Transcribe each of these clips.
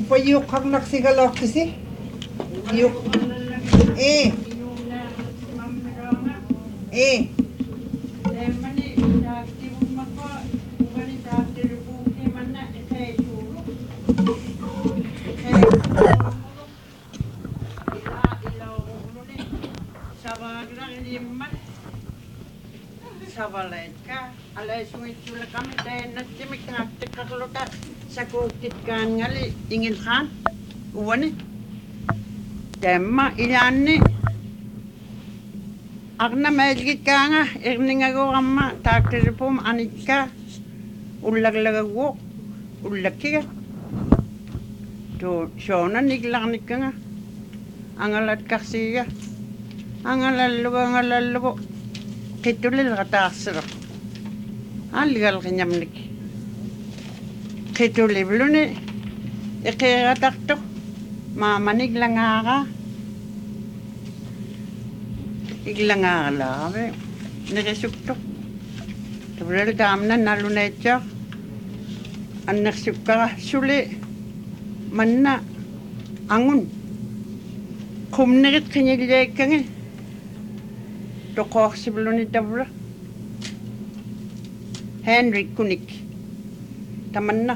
upayuqaqnaqsigalaqkisi yuk eh Savaletka, alai suitsula kami tena timik haktikakluta sakutitkaan ngali ingin khan uwani temma ilanni agna melgitkaanga irningago amma taaktiripum anikka ullaglagago ullakkiga to shona niglarnikkanga angalat karsiga angalallugo Kitulil rataasiro. Algal kinyamnik. Kitulibuluni. Ikiratakto. Mamanig langara. Iglangara lawe. Nirisukto. Tubulil damna nalunetja. Annaksukara suli. Manna. Angun. Kumnirit kinyilekkangi. Toqorsibluni tavra Henrik kunik tamanna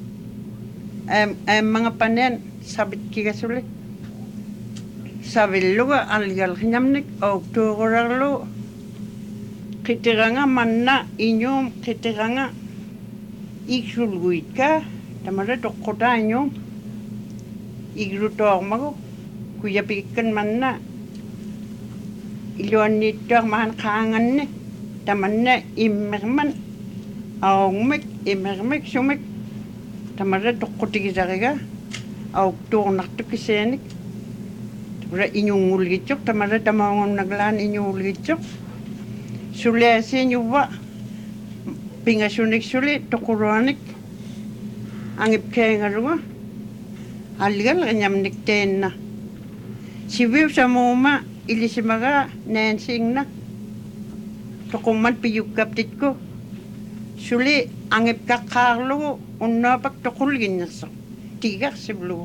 mga panen sabit kigasuli savilluga algal hinamnik oktuurarlu kitiranga manna inyum kitiranga iksulguitka tamara toqqota inyum igrutormagu kuyapikkan manna Iluannittuar mahan qaanganni tamanna immerman aungmik immermik sumik tamarra toqqutigisariga auqtuornartukiseenik tamara iñungulgitsuq tamarra tamaungunnaglaan iñungulgitsuq suliasiiñuvva pingasunik suli toquruanik angipkeengaruga algal qanyamnik teenna siviu samuuma ilisimaga nansingna toqummat piyukkaptitku suli angipkaqqaarlugu unnaapak toqulginnersoq tigarsiblugu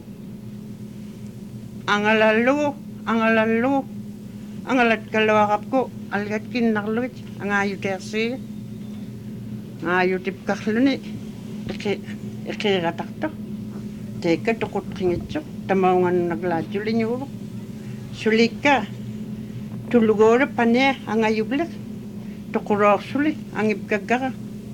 angalallugu angalatkaluaqapku algatkinnarlugit angaayuteersiiga ngaayutipkarluni iqiirataqto teekka toqutqingitsoq tamaungannaglaatsuliñugu sulikka Tulugora pane angayublek toquroorsuli angipkaggara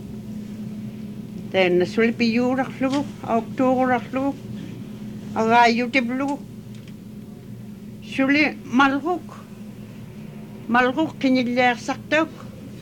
teenna suli piyuurarlugu auqtuurarlugu agaayutiplugu suli malruk kinilleersartuuk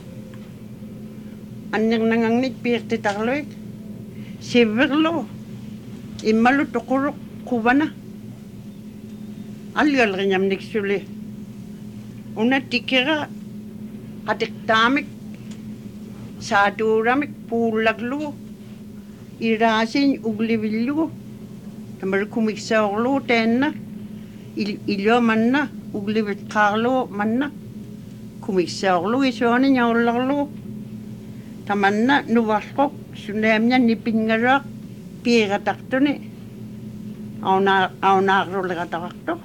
annernangangnik piirtitarluik sivvirlugu immalu toquruq quvana algalriñamnik suli Una tikira atiktamik saaturamik puulaglu iraasin uglivillu tamar kumiksaorlu teenna ilo manna uglivitqaarlu manna kumiksaorlu isuani ñaullarlu tamanna nuvarluq sunaamña nipinngaraaq piirataqtuni aunaarruleqataqartuq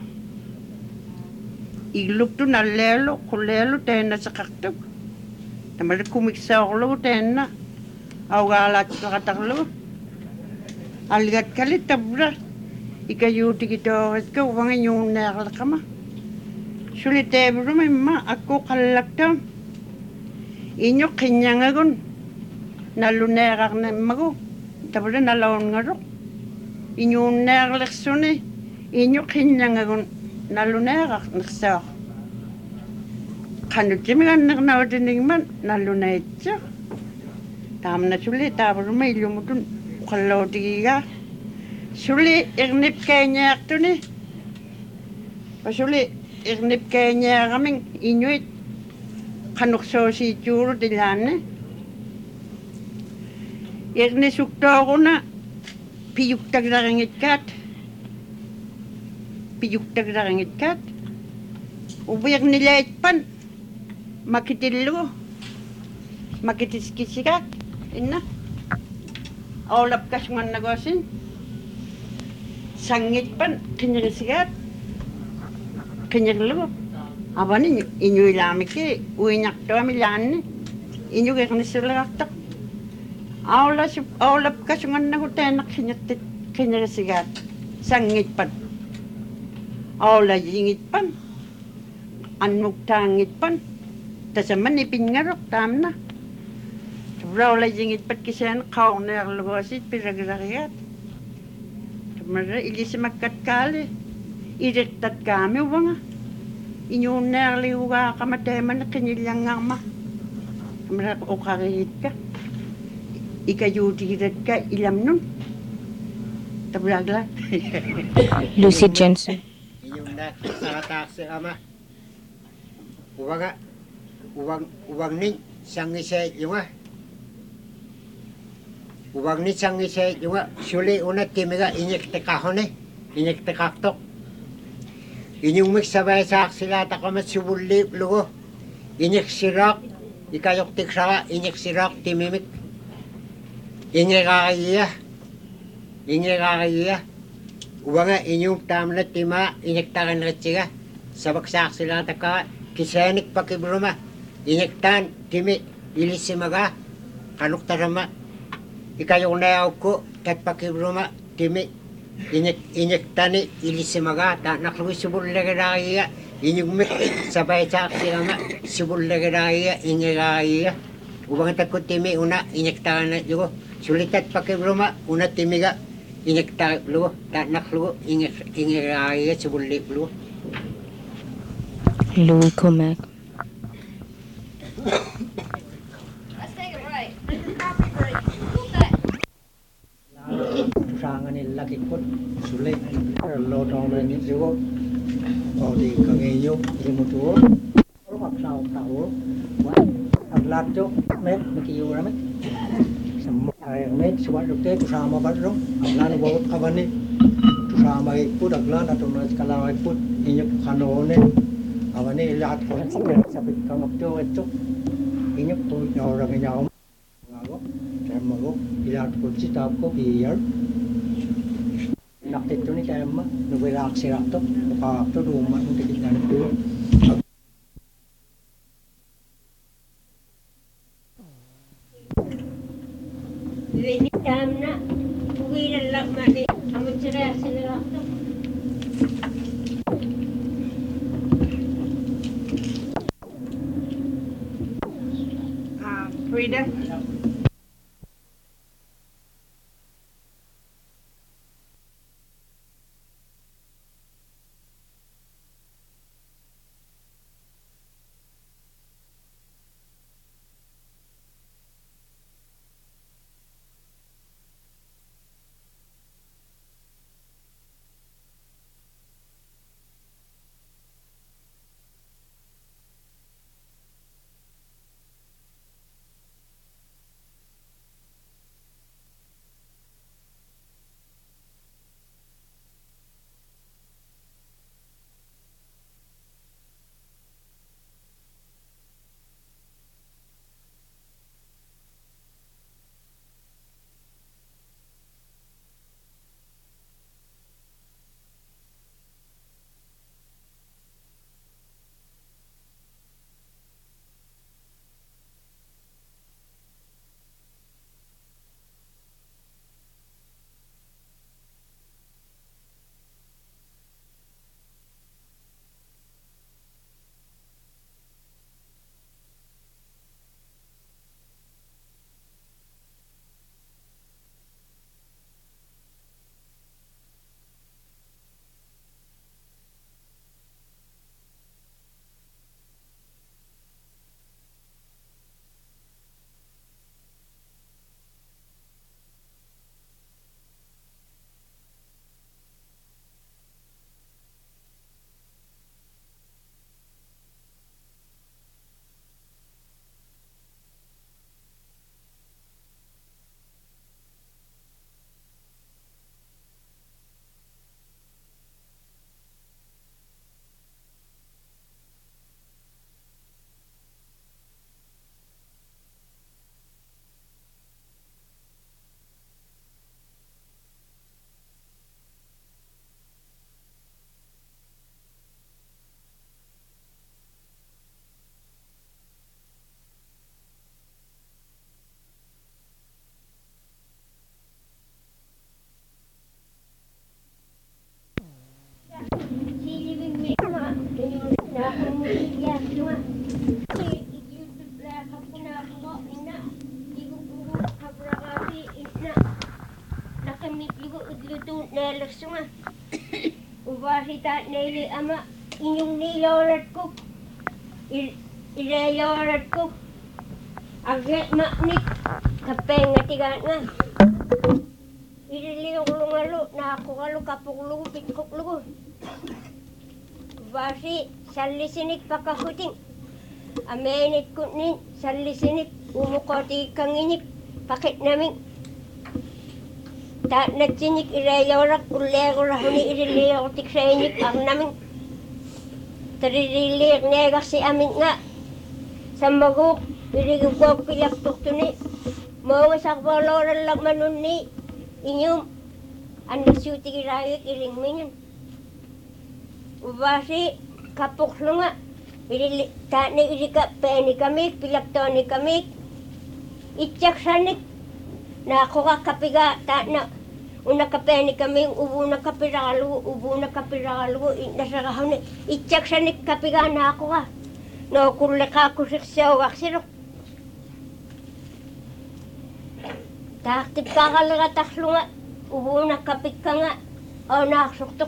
Igluktu nalleelu qulleelu teenna saqartuk tamar kumiksaorlu teenna augaalaatqaqatarlu algatkali tabra ikayuutigitooritku uvangiñuunneerleqama suli teeburum imma akku qallaktam iñu qiññangagun nalluneerarnemmagu tabra nalaungaruq iñuunneerlersuni iñu qiññangagun nalluneerarnersaaq qanutimigannernautinnigman nalluneitsa taamna suli taavaruma illumutun qallootigiga suli irnipkaañaartuni pasuli irnipkaañaaramin iñuit qanuqsoosiitsuurut ilaanne irnisuktooruna piyuktaglaringitkaat ubirnilaitpan makitiskisigaak inna aulapkasngannagosin sangit pan kinyarisigat kinyarlu abani inyo ilamike uinyak to milani inyo geknisilaktak aulap kasungan na kutenak kinyarisigat sangit pan aula jingit pan anmuktangit pan tasaman ipingarok tamna Raula jingit pat kisan kauner lugosit piragaragat. Tumara ilisi makat kali. Irektat kami wanga. Inyuner liwa kamateman na kanilang ngama. Tumara okarit ka. Ikayudirat ka ilam nun. Tabragla. Lucy Jensen. Inyong na sa taksi ama. Uwang ni sang isa yung Uwag ni sang isa yung suli una timiga inyek tekahone, inyek tekaktok. Inyong magsabay sa aksilata ka matsubulip lugo. Inyek sirak, ikayok tiksaka, inyek sirak timimik. Inyek kakaiya. Uwag nga inyong tamla tima, inyek takan ratsiga. Sabak sa aksilata ka, kisanik pakibruma. Inyek tan, timi, ilisimaga, kanuktarama. Ikayong nayaw ko, kat pakibruma, timi, inyek ilisimaga, ta nakluwi subullagadaya, inyong mik, sabay sa aksilama, subullagadaya, inyekaya. Ubang ko timi, una, inyektahan na yugo, sulitat pakibruma, una timiga, inyektahan lugo, ta nakluwi, inyekaya, subullip lugo. Louis Comac. Sangan ni laki pun sulit lo dong ni juga di kangeyo di mutu mak tahu aglat jo met mekiyo ramet semua air met suat dokter tu sama badrong aglan bawa kabani tu sama ikut aglan atau mas kalau ikut inyuk kanone awani lihat kon sampai kangap jo itu inyuk tu orang nyau ngago saya lihat kon cita ko biar nakit ni kaya ma nubelak sirak to pa to duma ng tikit na to Ini jamna uwiran lang mani amon sira sila to Frida. ta nili ama inyong nilorat ko. Ilayorat ko. Agit maknik. Kapeng nga tigaan nga. Ililiyok lungalo. Nakukalo kapuklugo. Pitkuklugo. Basi salisinik pakahuting. Amenit kunin. Salisinik. Umukoti kanginik. Pakit namin. Ta natsinik ilayorak. Ulego rahuni ililiyok tiksainik. Ang namin. Tarililiyak negak si amin nga. Sa maguk. Irigugog pilaktok to ni. Mga sakbaloran lang manon ni. Inyong. Anak syuti kirayik iling minyan. Ubasi. Kapuklo nga. Ta ni irika peni kamik. Pilakto ni kamik. Itsak sanik. Na ako ka kapiga. Ta na. Una kapeni kami. Ubo na kapiralo. Ubo na kapiralo. Nasagahaw ni. Itsak sanik kapiga na ako ka. No kuleka ko siya waksiro. Taktip kakalaga taklo nga. Ubo na kapit ka nga. O naksuktok.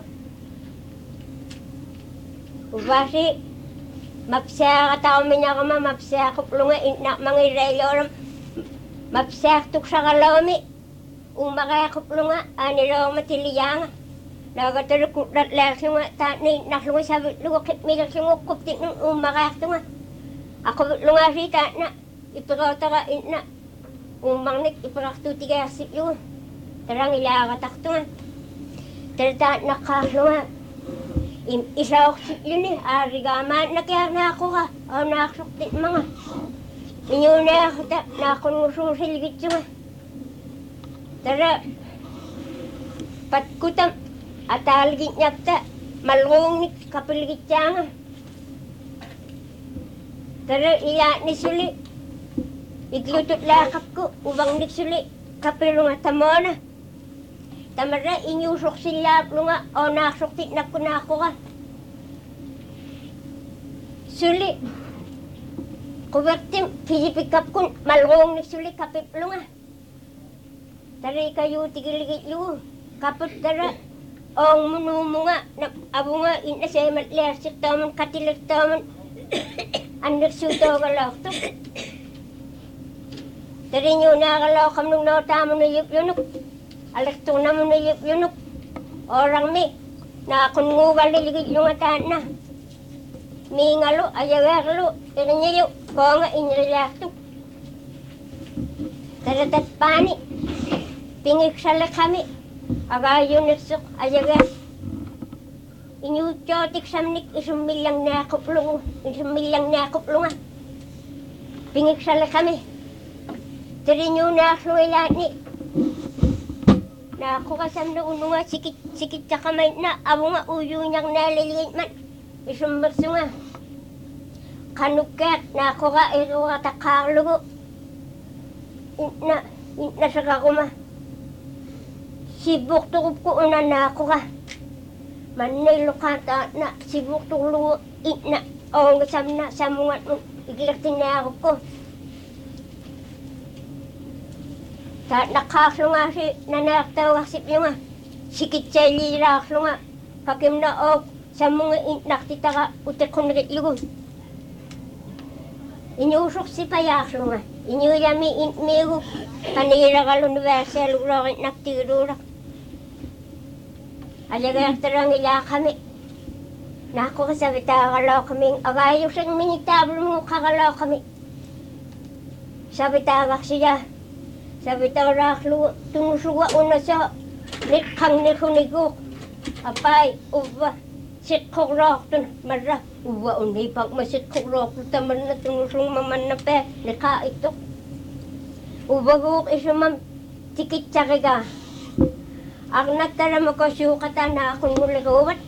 Ubasi. Mapsaya ka tao minya ka ma. Mapsaya kuplo nga. Inak mga irayloram. Mapsaya tuk sa kalawami. Umakaya kuplo nga. Aniraw matiliya nga. Nagataro kutlat laksyo nga. Tani naklo nga sabi. Lugo kitmigal siya nga. Kuptik ng umakaya ito nga. Ako lo nga siya. Tana. Ipagaw ka ina. Umangnik, ipagaktuti kaya si yun. Tarang ilakatak to nga. Tarata nakaslo nga. Isa ako si yun eh. Arigaman na kaya na ako ka. O nakasuktit mga. Inyo na ako ta. Nakunususilgit siya nga. Tara. Patkutam. Atalgit niya ta. Malungit kapilgit siya nga. Tara iya ni suli. Iglutot lakap ko, ubang niksuli, kapiro nga tamo na. Tamara, inyusok sila ko nga, o nasuktit na ko ka. Suli, kubertim, pijipikap ko, malgong niksuli, kapiplo nga. Tari kayo, tigiligit lu, kapot tara, o munumo nga, abo nga, inasay matlersik taman, katilik taman, anaksuto ka lang to. Dari nyo nakalaw kam nung nautamo na yunok. Alekto naman na yunok. Orang mi. Nakungugal niligid yung atan na. Mingalo, ayawagalo. Dari nyo yung konga inrilakto. Taratat pani. Pingik sala kami. Agayo nagsok, ayagas. Inyutyotik samnik isumilang nakuplo. Isumilang nakuplo nga. Pingik sala kami. Dari nyo na ako ilan ni. Na ako kasam na uno nga sikit sa kamay na abo nga uyo niyang naliligit man. Isumberso nga. Kanuket na ako ka ito katakalo. Ina sa kakuma. Sibuk tukup ko una na ako ka. Manilo kata na sibuk tuklo ina. O kasam na sa mga igilaktin na ako ko. Ta nakaslo nga si nanaktaw kasip nyo nga. Sikit sa liraklo nga. Pakim na o sa mga naktita ka utak kong nagitlugon. Inyusok si payaklo nga. Inyuyami inmigo. Kanira ka universal urakit naktirurak. Alagayak tarang ila kami. Nako kasabita kalaw kami. Agayos ang minitablo mo kakalaw kami. Sabitagak siya. Sabi tayo raklo, tunusuwa una sa nikhang nikunigok. Apay, uwa, sitkok rakto, marra. Uwa, unay pag masitkok rakto, taman na tunusung maman na pe, nikha ito. Uwa guk isumam, tikit tsaka. Ang natara makasukata na akong muligawat.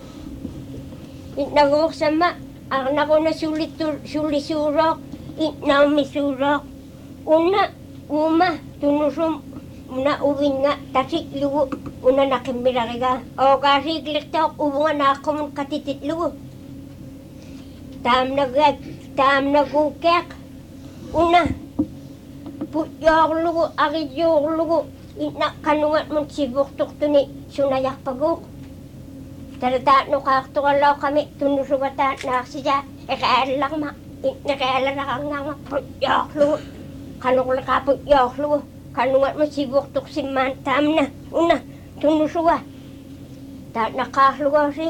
Naguk sama, ang nako na sulisurok, itnamisurok. Uma, tunusum na uwin nga, tasik lugo, una nakimiraki ka. O kasi kliktok, uwa na ako mong katitit lugo. Tam nagukek, una, putyok lugo, akidyok lugo, ina kanungat mong sibuk tuk to ni sunayak paguk. Tarata no kaktukalaw kami, tunusugata na siya, lang ma, nakailan nga putyakhlu, kanukla ka putyakhlu, kanungat mo sibuktok si mantam na, una, tunusuga. Ta nakahluwa si,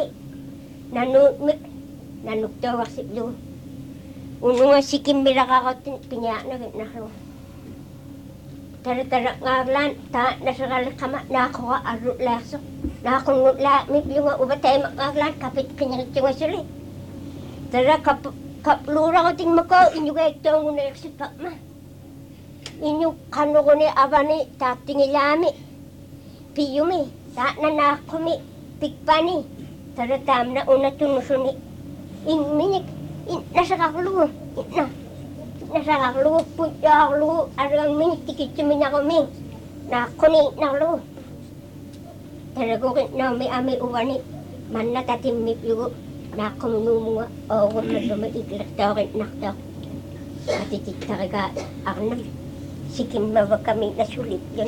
nanuktawa si Lu. Uno nga si Kimbira kakatin, pinya na ginahlo. Tara-tara ngaglan, ta nasakali kama, nakawa arut lasok. Nakakungot la, may yung ubatay ngaglan, kapit kanya nga sili. Tara kaplura ko ting mako, inyo kaya ito ang unayak si Pakma. Inyo kano ko ni abani, tatingilami. Piyumi, ta nanakumi, pikpani. Tara tam na una tunusuni. Minik, nasa kakluho, nasa kakluho, putya kakluho, arang minik, tikit siya minakami. Nakuni, nakluho. Talago na may amay uwani, man natatimip yung nakumununga, o kung madumay iglaktaw, naktaw. Matitik talaga, ako sikim mawa kami nasulit yan.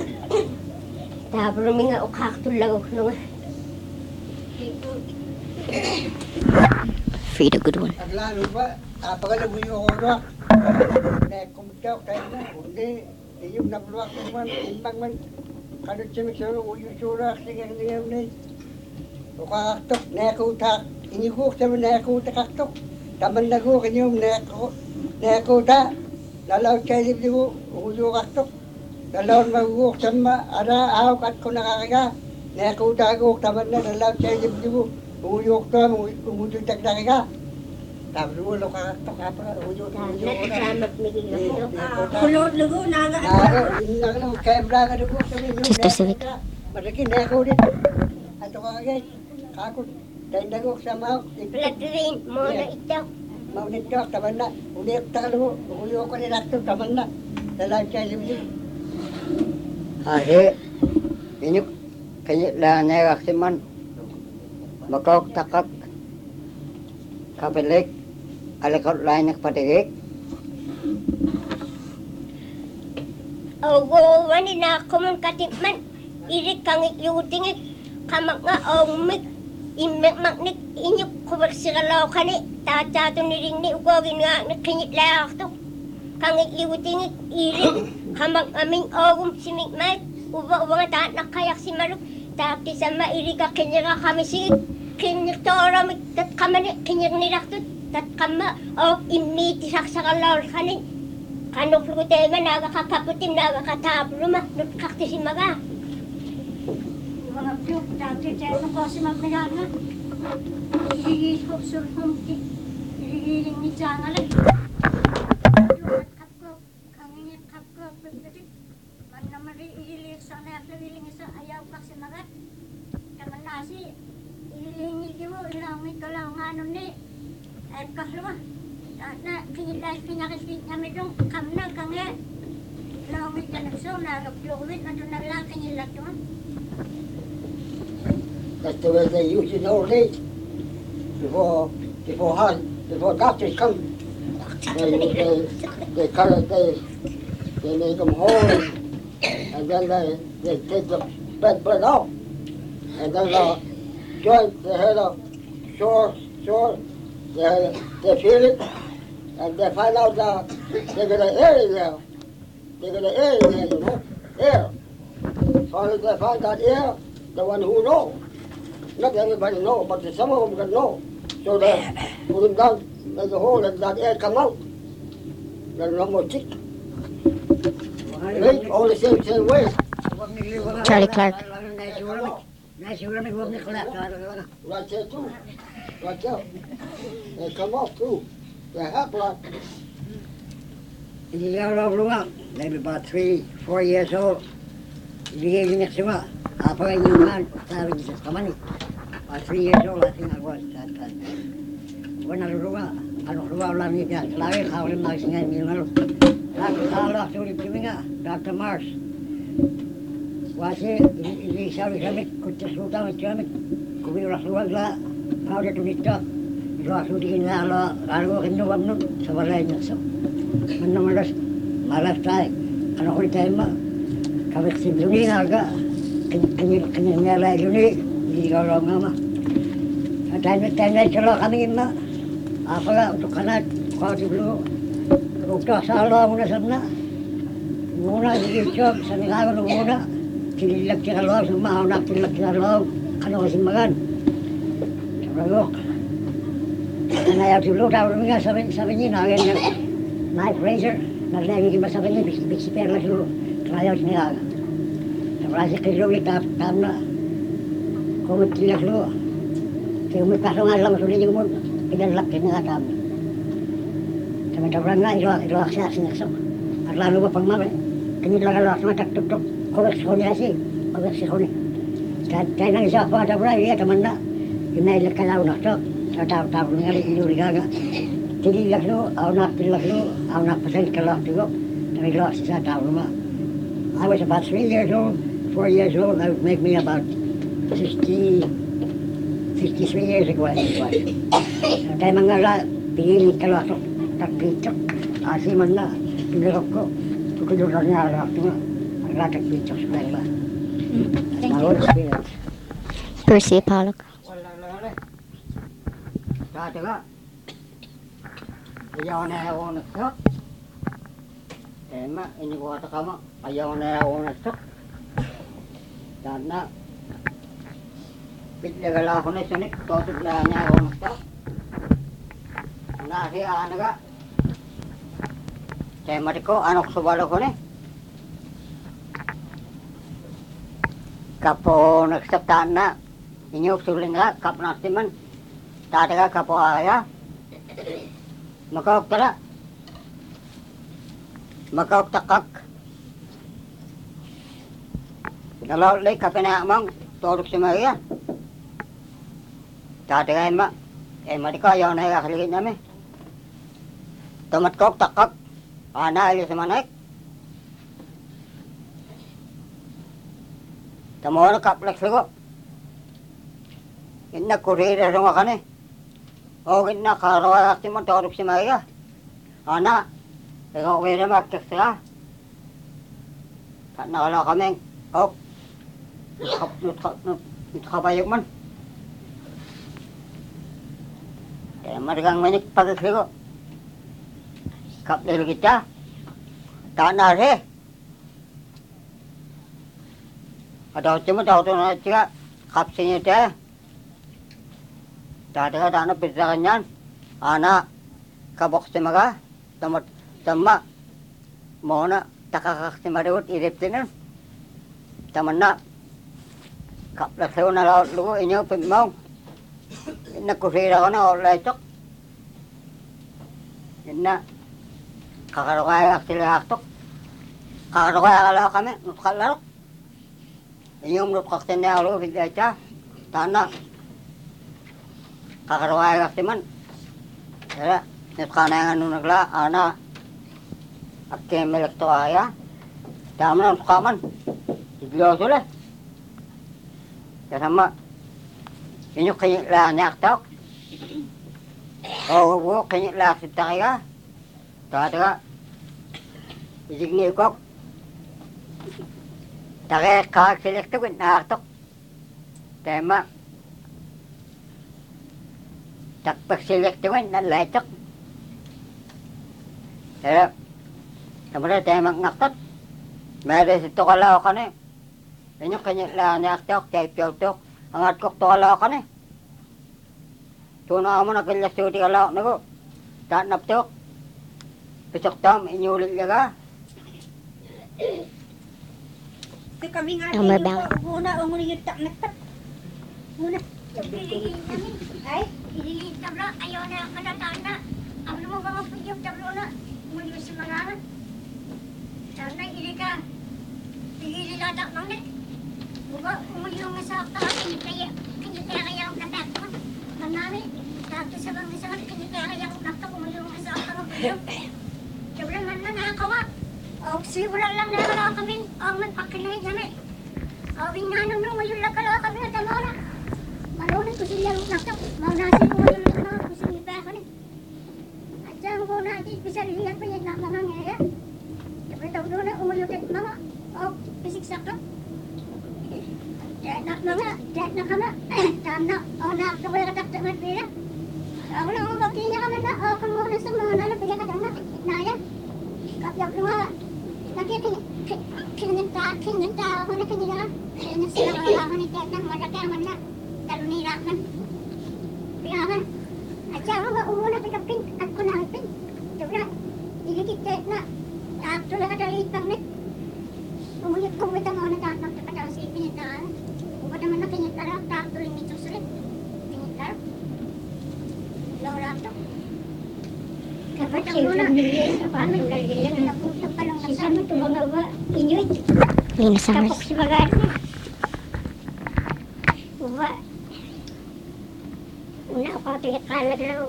Tapos may nga ukaktulang nga. Feed a good one. Aglano ba? Apakala mo yung orak. Kumitaw tayo na. Hindi. Yung nabluwak naman. Imbang man. Kanot siya magsaro. Yung surak. Sige ngayon na. Ukakaktok. Nakakutak. Inikuk sa mga nakakutak kaktok. Taman na ko kanyang nakakutak. Lalaw siya libre ko. Uyo kaktok. Lalaw magukuk sa mga. Ara awak at ko nakakaga. Nakakutak ko. Taman na. Lalaw siya libre ko. Uyok to, umudod dagdag ka. Tapos ulo ka pa, uyok. Nagkasamap migil. Kulot lugo, naga. Kaya ka dugo sa mga. Sister Civic. Malaki na ako din. Ato ka guys. Kakot. Dahil nagok sa mga. Platrin, muna ito. Maunit ka, taman na. Ulit ka lugo. Uyok ko nila ito, taman na. Dalag siya libre. Kasi, inyok. Kaya lang nagak si man. Makok takak kapelik alakot lain patigik. Ogo, wani na kuman katikman. Irik kangik yutingik. Kamak nga omik. Imek maknik inyuk kubak sigalaw kani. Tatato ni ring ni ugogin nga nakinyit layak to. Kangik yutingik irik. Kamak aming ogum simikmay. Uba nga taat nakayak si Maruk. Tapi sama iri ka kanya kami sigit. Kanya to oramik tat kamani kanya nilaktut. Tat kama o imiti saksakalaw kanin. Kanok lugo tayo man nagakakaputin nagakatablo ma. Nutkakti si maga. Mga piyok, dati tayo ng kasi magnayaga. Ihigil ko surhumti. Ihigiling ni Jangalan. Kapko, kangingin kapko, pagdating. Man naman rin ihilig sa nakiling sa ayaw kasi magat. Kaman nasi, ihiling niyo, ilangit ko lang nga nun ni. At kahlawa, na kinilay pinakislit namin yung kamnang kange. Langit na nagso, nagapluwit, nandun na lang kinilat yun. That's the way they use it in old age. Before doctors come, they cut it, they make them whole, and then they take the bad blood out, and then the joint, they had a sore, they feel it, and they find out that they got an air in there. They got an air in there, you know, air. Finally they find that air, the one who knows. Not everybody know, but some of them can know. So they put them down, make a hole, and that air come out. There's no more tick. Right? All the same way. Charlie Clark. Right there too. Right there. They come off too. They have blood. Hindi ako lumang, maybe about 3-4 years old. Hindi next to me. Apa yung man, sabi sa kamani. 3 years old, I think I was that time. When I luwa lang niya, lagi kawin magsingan niya malo. Lagi sulit kami nga, Dr. Mars. Wasi, hindi sabi kami, kutasutan kami, kumiras luwag la, paulit umita. Rasudikin nga la, kano kinuwag nun, sa walay niya. So, malas tayo. Ano ko tayo ma, kami si Bruni nga ka, kanyalay yun hindi ka lang nga ma. Tayo sila kami ima. Apa untuk kanat kau dulu. Rukta salah muna sana. Muna dikichok sa nagawa ng muna. Kinilag siya lo, sumahaw kinilag siya lo. Ano kasi magan. Sabragok. Nanayaw dulu daw nga sabi niya na ganyan. Knife razor. Nalagay yung masabi niya, biksi-per lang dulu. Kanayaw siya nga. Sabrasi kilo itap na. Kumit kilag lo. Kaya may pasok nga lang sulit yung mo. Pinalak ka nga kami. Sama-sama nga, iluwak siya sinasok. At lalo ba pang mami, kanilang alak na taktutok. Kowek si Kone kasi, kowek si Kone. Kaya nang isa ako at abra, iya taman na. Yung nailag ka lang naktok. Sa tao-tao nga iluri gaga. Tinilag lo, pilag lo, pasal ka lang tigo. Namiluwak siya sa tao naman. I was about 3 years old, 4 years old. That would make me about 53 years ago, I think it was. Kaya mga la, pinili ka lang takpitok. Asiman na, pinirok ko. Tukulungan niya alak nga. Ang takpitok sa kaya. Tawag sa pilat. Percy Pollock. Wala. Dati ka. Ayaw na ako nagsok. Ema, inikuha ka mo. Ayaw na ako nagsok. Dahil na. Pitlagal ako na sunik. Tutugla niya ako nagsok. Nasiya na ka. Saya mariko, anok subalo ko ni. Kapo nagsaktaan na. Inyok suling ka, kap nasiman. Tati ka kapo aya. Makaok tala. Makaok takak. Nalaw lay kapinaamang torok si Maria. Tati ka ema. Ema di ka, ayaw na ikakiligid namin. Tomat kok takak. Ana alis manek. Tamo na kaplek sigo. Inna kurira runga kani. O inna karawa akti mo torok si Maria. Ana, ikaw wala maktek sila. Kat nakala kaming. O, nutkabayog man. Kaya marigang manik pagkasigo. Kapdel kita, tanah re. Ada cuma tahu tu nak cakap kapsinya dia. Tak ada tanah perjalanan, anak kabok semaga, temat mau nak takak semadut irip tinan. Teman nak kaplah seorang laut lugu ini pemau. Nak kusira kana oleh cok. Inna kakarukaya sila aktok. Kakarukaya kala kami, nutkalarok. Inyong nutkaksin niya ulo, bigla siya. Tana. Kakarukaya man. Kaya, nutkana nga nagla, ana. At kemelek to aya. Tama na nutkaman. Iglo sila. Kasama. Inyong kanyang niya aktok. Oo, kanyang laksit ta kaya. Tata, isigni ko. Take kak selekto ko naktok. Tema. Takpak selekto ko nalatok. Pero, kamera tema ngaktot. Meron si tukalaw ka ni. Inyo kanya lang naktok, kaya piyautok. Angat ko tukalaw ka ni. Tuna mo na kanya suti kalaw na ko. Tanaptok. Besok tam inyulit niya ka. Kasi kami nga Number din bell. muna yung tak. Muna. Piliin kami. Ay, Piliin tablo, ayaw na ang kanataan na. Ang mo ba yung tablo na? Muli sa mga anak. Sana hindi ka. Piliin latak nang net. Buka, umulong nga sa aktaan. Kaya ang natak mo. Manami, tapos sa bang isa, kaya ang natak, umulong nga sa aktaan. Sobrang man na nakakawa. O, sigura lang na kami. Ang magpakinay kami. Awing nanong nung ngayon lang kalawa kami na tamara. Marunong ko sila yung nakap. Maunasin ko ngayon lang kalawa ko sila pa kami. At saan ko natin pisalihan pa yan na mga ngaya. Siyempre daw doon na umulukit mga. O, pisik sakto. Diyan na kama. Diyan na kama. Tam na. O, na ako kaya katakta. Dapat bila. Ako lang ang pagkinya ka man na. Ako muna sa mga nalapigyan ka na. Naya. Kapag mga kinanta ako na kanila. Kaya sila ako ni Ted ng malagaman na. Taluniraman. Piyakan. At siya ako ba umuna pagkapin at kunahipin. Diba? Iligit Ted na. Takto lang kadalit pang net. Umulip kong wita mo na tatang tapataw sa ipinitaan. Ubat naman na kinitara. Takto lang ito sulit. Pinitara. Laura to. Kapag ang muna. Paano nagiging napunta pa lang kasama ito mga ba? Inuit. Lina Summers. Tapos si Bagat na. Uba. Una ako tinikalag lang.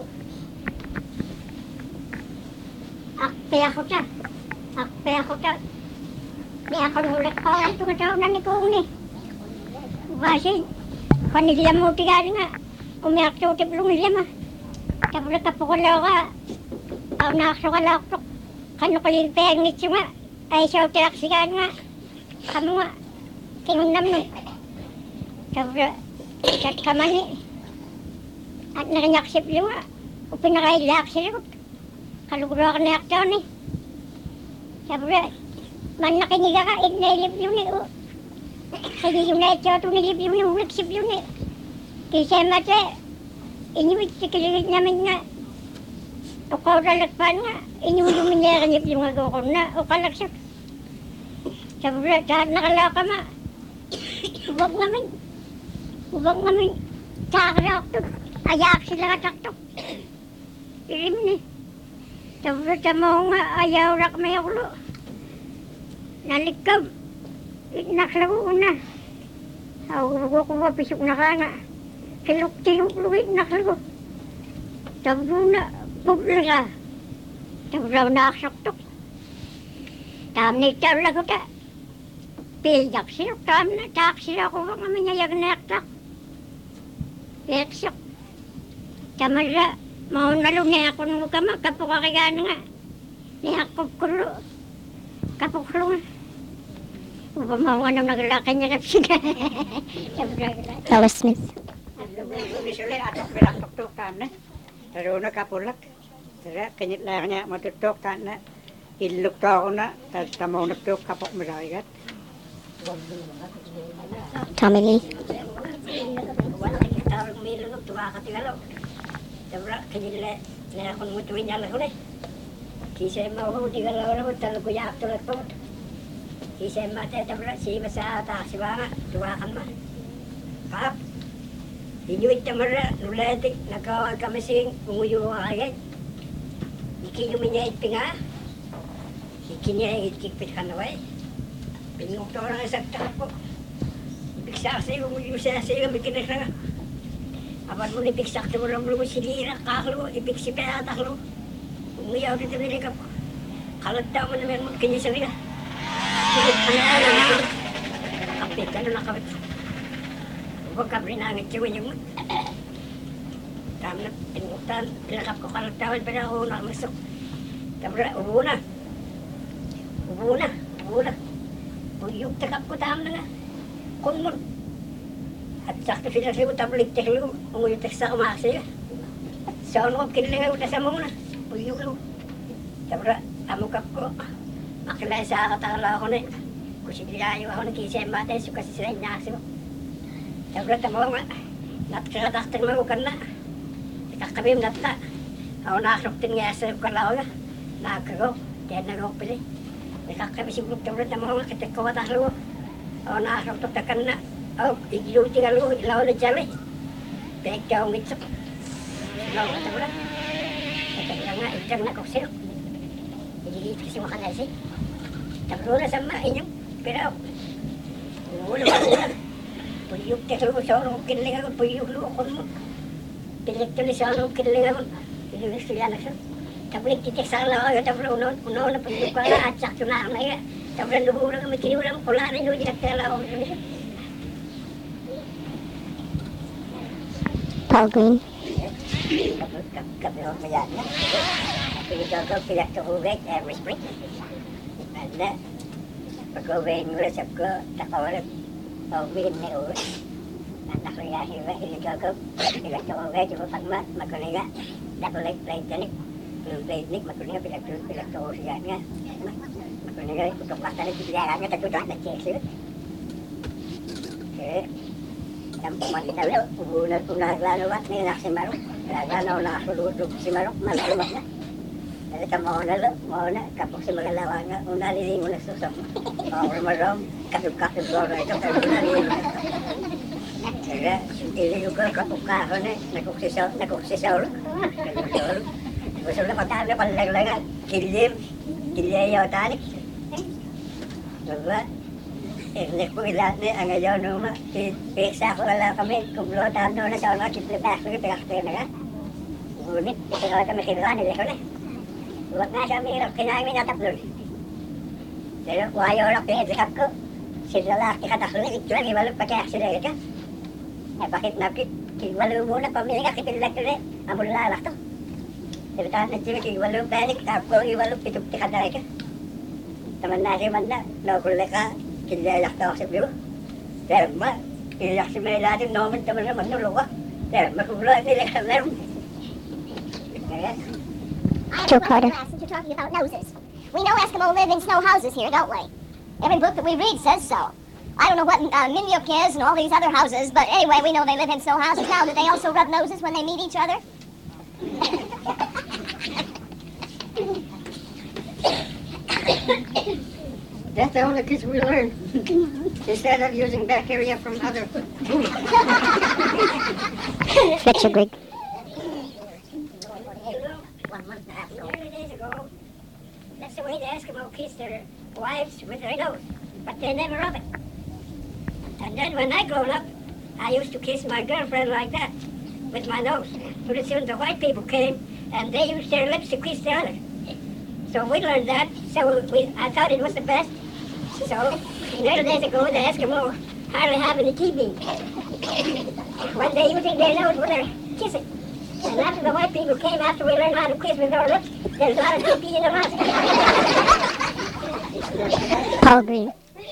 Akpe ako siya. Akpe ako siya. Di ako nulit pa. Ito ka tao na ni Kung ni. Kasi, panigla mo tigali nga. Umiyak sa utip lumilya ma. Tapos kapukulaw ka. Ako nakasukalaw ko. Kano kalilipayag nito nga. Ay siya utiraksikan nga. Kamu nga. Kinunam nun. Tapos, kat kamani. At nakanyaksip yung nga. O pinakailak sila ko. Kaluguro ako na yaktaw ni. Tapos, man nakiniga ka. Ignailip yun eh. Kaya yung na ito. Tunilip yun yung nagsip yun eh. Kaya mati. Inuwit si kililit namin nga. O kauralagpan nga. Inuwit niya kanyip yung agaw ko na. O kalaksak. Sabi lahat nakalaka ma. Huwag namin. Huwag namin. Sakrak to. Ayak sila kataktok. Ilim ni. Sabi sa mo nga. Ayaw rak may ulo. Nalikab. Naklago na. Huwag ko mapisok na ka nga. Kilok-kilok luwit naklago. Sabi na. Pugla ka. Sabi na nakasaktok. Tamni tayo lago ta. Pilyak siya, tam na taksi ako bang aminayag na yaktak. Pilyak Tamara, maunalo niya ako nung kama, kapukakagana nga. Niyakop kulo. Kapuklo nga. Upa maungan nung naglakay niya kapsiga. Ella Smith. Usually, atok bilang tuk-tukan na. Pero nakapulak. Tara, kanit lang niya matutukan na. Ilok to ako na. Tapos tamaw na tuk kapok maragat. Tommy Lee. Wala yung tawag may lunok, tumakatigalog. Sabra, kanila na akong mutuin niya lang ulit. Kisay mahuhuli ka lang ulit, talago yak tulad po. Kisay mati, sabra, siya sa taksi ba nga, tuwakan ma. Kap, inuit tamara, nulatik, nakawag kami sing, umuyo ka agad. Ikinumin niya itpinga. Ikiniya itikpit ka na way. Pinung to orang isang takpo. Ipiksa sa'yo, umuyo siya sa'yo, may kinasanga. Apan mo nipiksak sa mga mga silira, kaklo, ipiksi pa yataklo. Umuyaw dito nilikap ko. Kalagta mo naman mo kanya sarila. Silit pa na lang. Kapit ka na nakawit. Huwag ka rinangit siya yung mo. Tama na, pinuktan, pinakap ko kalagtawan pa na ako nakamasok. Tabra, ubo na. Ubo na, ubo na. Yung takap ko tama na nga. Kung mo. At sakto sila sa'yo, tabalik teklo. Umulitek sa kumasi. Sa ano ko, kinilingaw na sa muna. Puyok ko. Tabra, amukap ko. Makilay sa katakala ako na. Kasi nilayo ako ng kisay matay. So kasi sila inyaksi mo. Tabra, tamaw nga. Natkakataktak magukan na. Ikakabim natka. Ako nakasuktin nga sa kalaw nga. Nakakago. Kaya nagaw pili. Nakakabim si Group Tabra, tamaw nga. Kitakawataklo. Ako nakasuktakan na. Oh, igiluti ka lo, ilaw na dyan eh. Pinagka akong gitsok. Ilaw ka tabla. Ito nga, itang nakuksiro. Igigit kasi makanasi. Tablo na sa mainyo. Pero, ulo ka ulan. Puyok teklo sa anong kiniling ako, puyok lukon mo. Pinagtuloy sa anong kiniling ako. Pinilis sila na siya. Tablo titik sa alaw, tablo unaw na puyok ka na at sakto na ang naya. Tablo nubulang kami kiniulang, pula na yung dinagtala ako. Paul Green. Kami ho kaya na. Pinagagaw pila sa hugay every spring. Anda, pag-uwi mo lang sa ko, takawalan. Pag-uwi na uwi. nakaya hilagaw, ilagtaw yung pagmat, magkaliga, nakulit plate yung plate magkaliga, pilagtaw siya nga. Magkaliga, kutok basta na siya nga, tagtutak na check siya. Kaya, yang pemantau unar lalu wat ni nak simaru lalu nak duduk simaru malu mana jadi kamu mau nak kapok simaru lawangnya unar ini unar susah mau malam kapok bor itu kan unar ini jadi juga kapok kau ni nak sisau Besok lepas tak ada paling kilim ya tarik. Lepas ini kuilat ni ang ayaw numa pisa ko wala kami kumplotan no na sa mga kitlibas ko pinakita na ngunit ito na kami kinuha nila ko na huwag nga siya mahirap kinahin may nataplon pero ayaw lang pinaglikap ko sila lalaki kataklo na ito lang iwalog pa kaya sila ka bakit na kiwalo muna pamili ka kipilag ko na amul lalak to pero tahan na sila kiwalo pelik tapos iwalog pitupti ka na ka teman nasi man na nakulit ka Kaya yakta sa biyo. Pero iyak si may lalim naman naman naman nuluwa. Pero makugulo nila ka meron. Joe Carter. You're talking about noses. We know Eskimo live in snow houses here, don't we? Every book that we read says so. I don't know what Minyuk is and all these other houses, but anyway, we know they live in snow houses. Now, do they also rub noses when they meet each other? That's the only kids we learn. Instead of using bacteria from other food. Fletcher Grigg. 1 month and a half ago. 30 days ago, that's the way the Eskimo kiss their wives with their nose. But they never rub it. And then when I grown up, I used to kiss my girlfriend like that, with my nose. Pretty soon the white people came, and they used their lips to kiss the other. So we learned that, so I thought it was the best. So, 30 days ago, the Eskimo hardly have any TV. When they're using their nose when they're kissing. And after the white people came, after we learned how to kiss with our lips, there's a lot of TV in Alaska. Paul Green.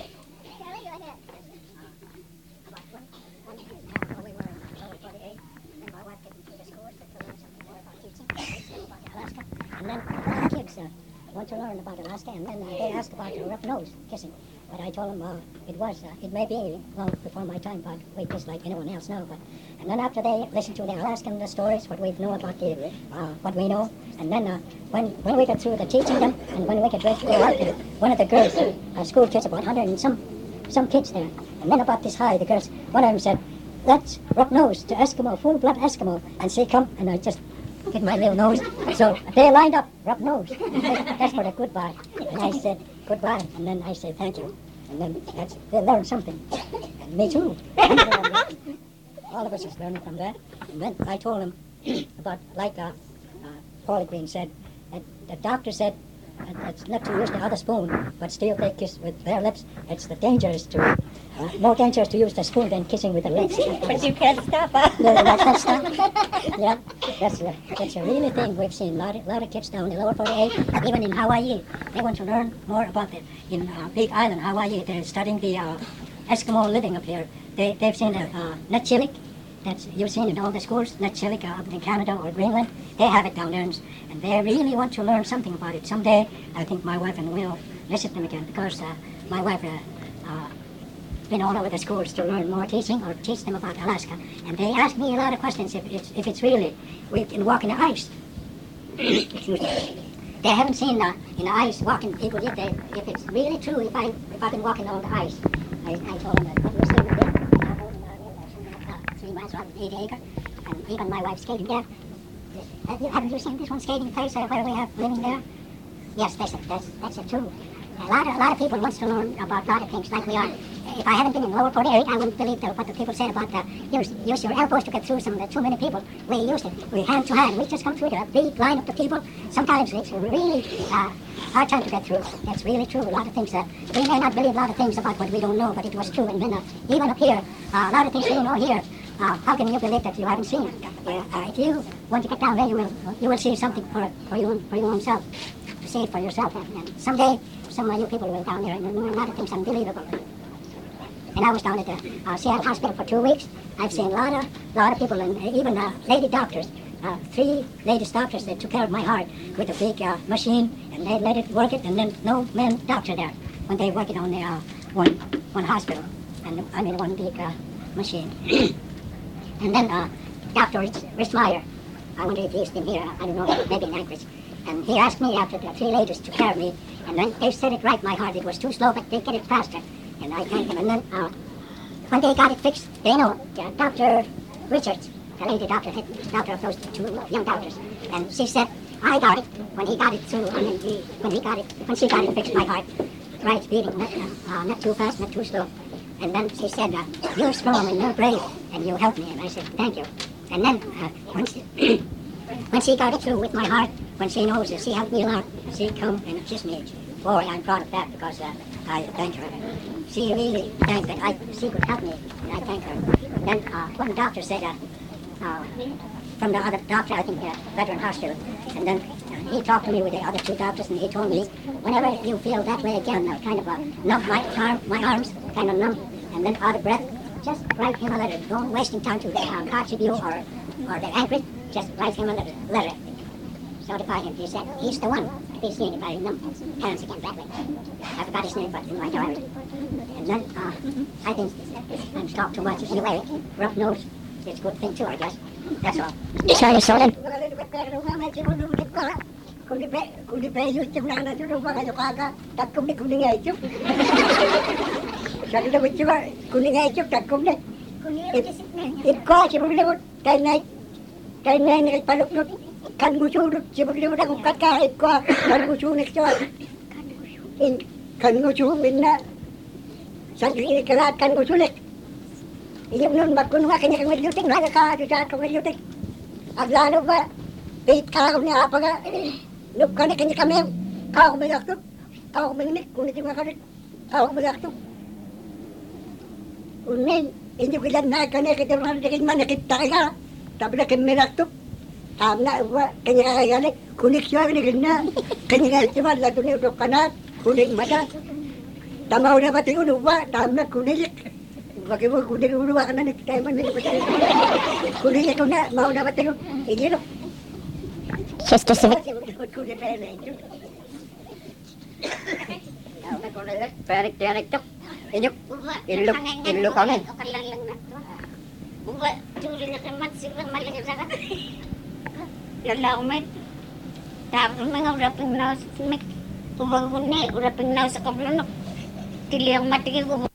And then kids want to learn about Alaska, and then they asked about the rough nose kissing. But I told them it may be long before my time, but we just like anyone else know. And then after they listened to the Alaskan stories, what we know about what we know, and then when we got through the teaching them, and when we got ready to go out there, one of the girls, school kids, about 100 and some kids there, and then about this high, the girls, one of them said, "That's rough nose to Eskimo, full blood Eskimo," and she come, and I just hit my little nose. So they lined up, rough nose. That's for the goodbye. And I said goodbye, and then I said thank you. And then they learned something. And me too. All of us is learning from that. And then I told them about, like Paul Green said, the doctor said it's not to use the other spoon, but still they kiss with their lips. It's the dangerous to, more dangerous to use the spoon than kissing with the lips. But you can't stop, huh? I can't stop. Yeah, that's a really thing we've seen. A lot of kids down in the lower 48, even in Hawaii, they want to learn more about it. In Big Island, Hawaii, they're studying the Eskimo living up here. They've seen Nutchilik. That's you've seen in all the schools, Nutchilik up in Canada or Greenland. They have it down there, and they really want to learn something about it. Someday, I think my wife and will visit them again, because my wife been all over the schools to learn more teaching or teach them about Alaska. And they ask me a lot of questions if it's really we can walk in the ice. Excuse me. They haven't seen in the ice walking people yet. If it's really true, if I've been walking on the ice, I told them that we're still a bit. 3 miles around 80 acre, and even my wife skating there. Haven't you seen this one skating place where we have living there? Yes, that's it too. A lot of people wants to learn about a lot of things like we are. If I hadn't been in lower 48, I wouldn't believe what the people said about use your elbows to get through some of the too many people. We used it. We hand to hand. We just come through the big line of the people. Sometimes it's really hard time to get through. That's really true. A lot of things we may not believe a lot of things about what we don't know, but it was true. And then even up here, a lot of things we don't know here. How can you believe that you haven't seen it? If you want to get down there, you will see something for your own self. To see it for yourself. And someday, some of you people will down there and learn a lot of things unbelievable. And I was down at the Seattle Hospital for 2 weeks. I've seen a lot of people, and even lady doctors. 3 ladies doctors that took care of my heart with a big machine, and they let it work it, and then no men doctor there when they work it on the one hospital, and one big machine. And then Dr. Rich Meyer, I wonder if he's been here, I don't know, maybe in Anchorage. And he asked me after the 3 ladies took care of me, and then they said it right, my heart. It was too slow, but they get it faster. And I thanked him. And then when they got it fixed, they know Dr. Richards, the lady doctor, doctor of those 2 young doctors, and she said, I got it when he got it through. When she got it fixed, my heart, right beating, not too fast, not too slow. And then she said, you're strong and you're brave, and you helped me. And I said, thank you. And then when she got it through with my heart, when she knows that she helped me a lot, she come and kissed me. Boy, I'm proud of that because I thank her. She really thanked that she could help me, and I thank her. And then one doctor said, from the other doctor, I think, Veteran Hospital, and then he talked to me with the other 2 doctors, and he told me, whenever you feel that way again, kind of numb my arms, kind of numb, and then out of breath, just write him a letter. Don't wasting time to the Kotzebue or the Anchorage. Just write him a letter. Notify him. He said he's the one. He's seen if I remember. Parents again that way. I forgot his name, but in my diary. And then I think I'm talked too much. Anyway, rough nose. It's a good thing too, I guess. That's all. Sorry, Solon. Cái này này phải lúc kan gusu sebelum dah kukat kah ikut kan gusu ni cakap in kan gusu minna sandri kerat kan gusu lek ia belum bakun wa kanya kan yuting lah ka tu cakap kan yuting agla nu ba pit ka ni apa ka nu kan kanya kami kau belak tu kau menit kulit juga kan kau belak tu unin ini kita nak kanya kita mana kita ka tapi dah kemerak tu tamna wa kanya kaya kunik siya ni kanya kanya cuma la tu ni dok kanan kunik mata tamau dah pati unu wa tamna kunik bagaimana kunik unu wa kanan kita mana ni kunik tu nak mau dah pati ini lo Sister Civic. kunik pele itu Panik tu. Ilok kau ni. Buat curi nak mat sibuk malah juga. Lalau met. Tak mengaw raping naus mek. Ubang bunyi raping naus sa kablanok. Tiliang mati ko.